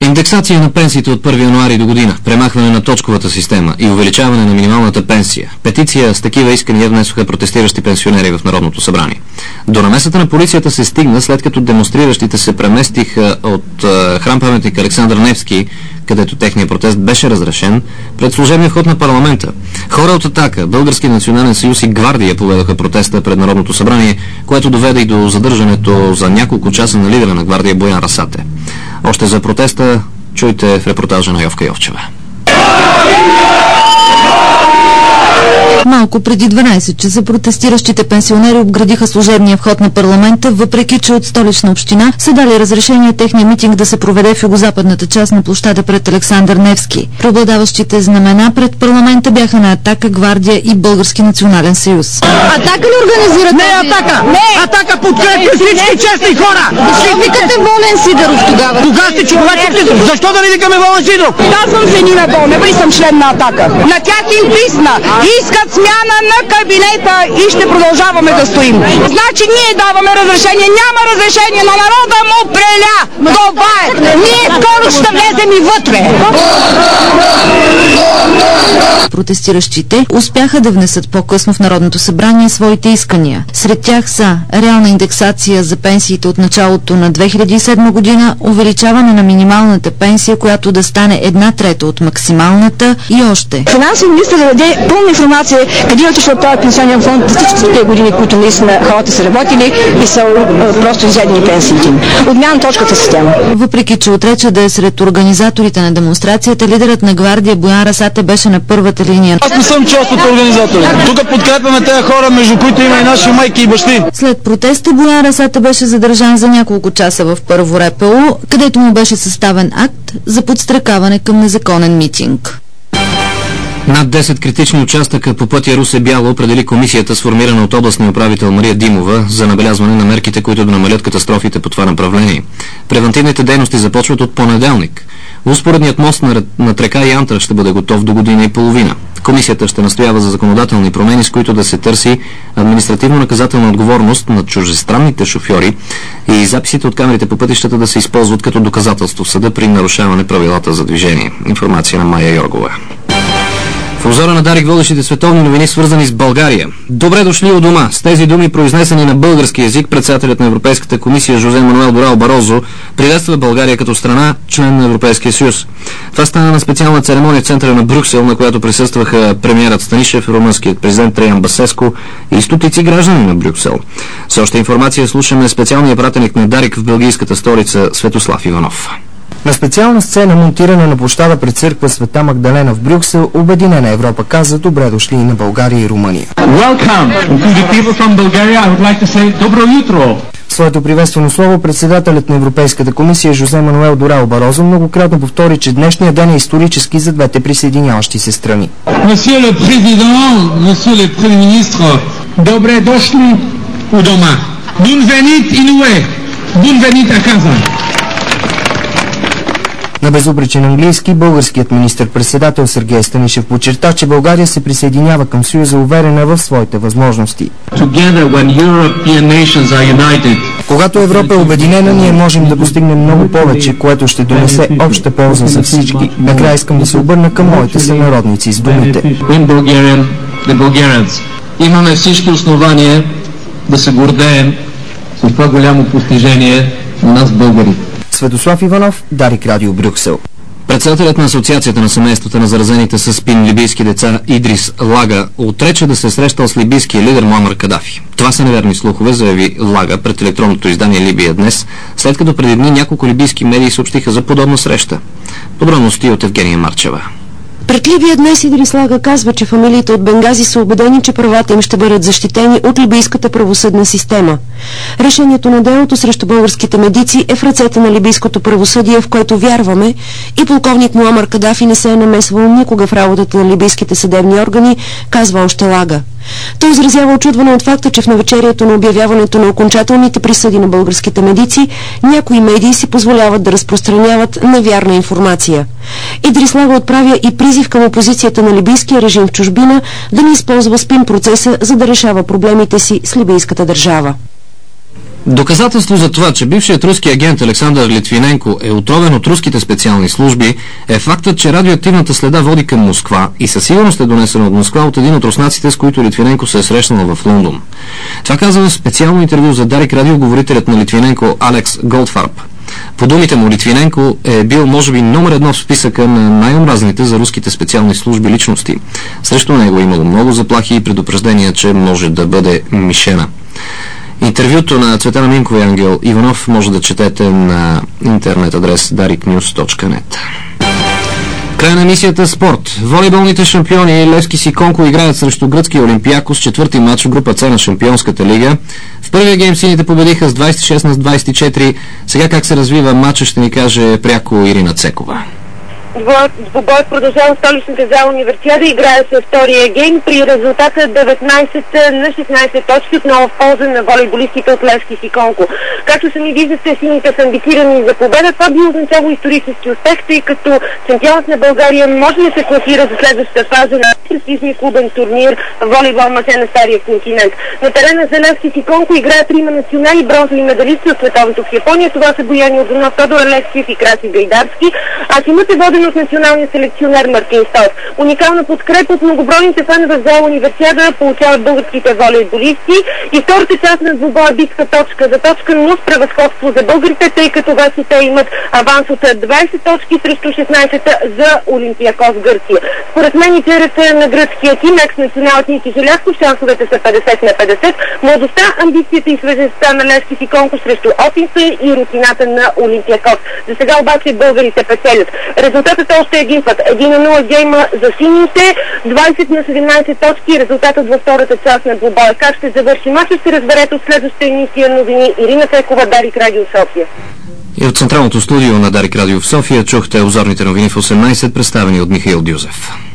Индексация на пенсиите от 1 януари до година, премахване на точковата система и увеличаване на минималната пенсия. Петиция с такива искания внесоха протестиращи пенсионери в Народното събрание. До намесата на полицията се стигна, след като демонстриращите се преместиха от храм-паметник Александър Невски, където техният протест беше разрешен, пред служебния вход на парламента. Хора от Атака, Български национален съюз и Гвардия поведоха протеста пред Народното събрание, което доведе и до задържането за няколко часа на лидера на Гвардия Боян Расате. Още за протеста чуйте в репортажа на Йовка Йовчева. Малко преди 12 часа протестиращите пенсионери обградиха служебния вход на парламента, въпреки че от Столична община са дали разрешение техния митинг да се проведе в югозападната част на площада пред Александър Невски. Преобладаващите знамена пред парламента бяха на Атака, Гвардия и Български национален съюз. Атака ли организира? Не, Атака! Не! Атака подкрепя всички честни хора! Защо викате Волен Сидеров тогава? Кога сте човек? Защо да не викаме Волен Сидеров? Аз съм Женина Бонева и съм член на Атака. На тях им писна. Искат смяна на кабинета и ще продължаваме да стоим. Значи ние даваме разрешение. Няма разрешение на народа, му преля. Това е. Ние скоро ще влезем и вътре. Протестиращите успяха да внесат по-късно в Народното събрание своите искания. Сред тях са реална индексация за пенсиите от началото на 2007 година, увеличаване на минималната пенсия, която да стане 1/3 от максималната и още. Финансовият министър да даде пълна информация къде е отишъл този пенсионен фонд за всичките години, които наистина хората са работили и са просто изядени пенсиите им. Отмяна точката система. Въпреки че отрече да е сред организаторите на демонстрацията, лидерът на Гвардия Боян Расате беше на първата линия. Аз не съм част от организаторите. Тук подкрепяме тези хора, между които има и наши майки и бащи. След протеста Боян Расате беше задържан за няколко часа в първо РПУ, където му беше съставен акт за подстрекаване към незаконен митинг. Над 10 критични участъка по пътя Русе-Бяло определи комисията, сформирана от областния управител Мария Димова, за набелязване на мерките, които да намалят катастрофите по това направление. Превантивните дейности започват от понеделник. Успоредният мост над река Янтра ще бъде готов до година и половина. Комисията ще настоява за законодателни промени, с които да се търси административно-наказателна отговорност на чуждестранните шофьори и записите от камерите по пътищата да се използват като доказателство в съда при нарушаване правилата за движение. Информация на Майя Йоргова. В обзора на Дарик водещите световни новини, свързани с България. Добре дошли у дома. С тези думи, произнесени на български език, председателят на Европейската комисия Жозе Мануел Дорао Барозо приветства България като страна, член на Европейския съюз. Това стана на специална церемония в центъра на Брюксел, на която присъстваха премиерът Станишев, румънският президент Траян Басеско и стотици граждани на Брюксел. С още информация слушаме специалния пратеник на Дарик в белгийската столица Светослав Иванов. На специална сцена, монтирана на площада пред църква Света Магдалена в Брюксел, Обединена Европа каза добре дошли и на България и Румъния. В своето приветствено слово председателят на Европейската комисия Жозе Мануел Дорао Барозо многократно повтори, че днешния ден е исторически за двете присъединяващи се страни. Месье ле президент, месье ле премиер-министр, добре дошли у дома. Бунвенит инуе, бунвенит а каза. На безупречен английски българският министър-председател Сергей Станишев подчерта, че България се присъединява към Съюза уверена в своите възможности. Когато Европа е обединена, ние можем да постигнем много повече, което ще донесе обща полза за всички. Накрая искам да се обърна към моите сънародници с думите. Имаме всички основания да се гордеем с това голямо постижение на нас българите. Светослав Иванов, Дарик Радио, Брюксел. Председателят на Асоциацията на семействата на заразените с СПИН либийски деца Идрис Лага отрече да се срещал с либийския лидер Муамар Кадафи. Това са неверни слухове, заяви Лага пред електронното издание Либия днес, след като преди дни няколко либийски медии съобщиха за подобна среща. Подробности от Евгения Марчева. Пред Либия днес Идрис Лага казва, че фамилиите от Бенгази са убедени, че правата им ще бъдат защитени от либийската правосъдна система. Решението на делото срещу българските медици е в ръцете на либийското правосъдие, в което вярваме, и полковник Муамар Кадафи не се е намесвал никога в работата на либийските съдебни органи, казва още Лага. Той изразява очудване от факта, че в навечерието на обявяването на окончателните присъди на българските медици, някои медии си позволяват да разпространяват невярна информация. Идрис Лага отправя и призив към опозицията на либийския режим в чужбина да не използва СПИН процеса, за да решава проблемите си с либийската държава. Доказателство за това, че бившият руски агент Александър Литвиненко е отровен от руските специални служби, е фактът, че радиоактивната следа води към Москва и със сигурност е донесена от Москва от един от руснаците, с които Литвиненко се е срещнал в Лондон. Това казва в специално интервю за Дарик Радио говорителят на Литвиненко Алекс Голдфарб. По думите му, Литвиненко е бил може би номер 1 в списъка на най-омразните за руските специални служби личности. Срещу него имало много заплахи и предупреждения, че може да бъде мишена. Интервюто на Цветана Минкова и Ангел Иванов може да четете на интернет адрес dariknews.net. Край на емисията Спорт. Волейболните шампиони Левски Сиконко играят срещу гръцкия Олимпиакос, четвърти матч в група С на Шампионската лига. В първия гейм сините победиха с 26-24. Сега как се развива матча ще ни каже пряко Ирина Цекова. Двубой продължава столичната зала Универсиада. Играе се втория гейм при резултата 19-16 точки, отново в полза на волейболистите от Левски Сиконко. Както сами виждате, сините са амбицирани за победа. Това би означава исторически успех, тъй като чемпионът на България може да се класира за следващата фаза на престижния клубен турнир волейбол мъже на Стария континент. На терена за Левски Сиконко играят 3 национални бронзови медалисти от световното в Япония. Това са Боян Йорданов, Тодор Алексиев и Краси Гайдарски. А тимът е воден от националния селекционер Мартин Стов. Уникална подкрепа от многобройните фенове в зала Универсиада получават българските волейболисти и втората част на двубоя битка точка за точка, но с превъзходство за българите, тъй като вече те имат аванс от 20 точки срещу 16 за Олимпиакос Гърция. Според менеджерът на гръцкия тим, екс-националът Ники Желязков, шансовете са 50/50. Младостта, амбицията и свежестта на Левски Сиконко срещу опита и рутината на Олимпиакос. За сега обаче българите печелят. Резултатът още един път. 1-0 гейма за сините, 20/17 точки. Резултатът във втората част на двубоя. Как ще завърши матча, ще разберете от следващата емисия новини. Ирина Цекова, Дарик Радио, София. И от централното студио на Дарик Радио в София чухте обзорните новини в 18, представени от Михаил Дюзев.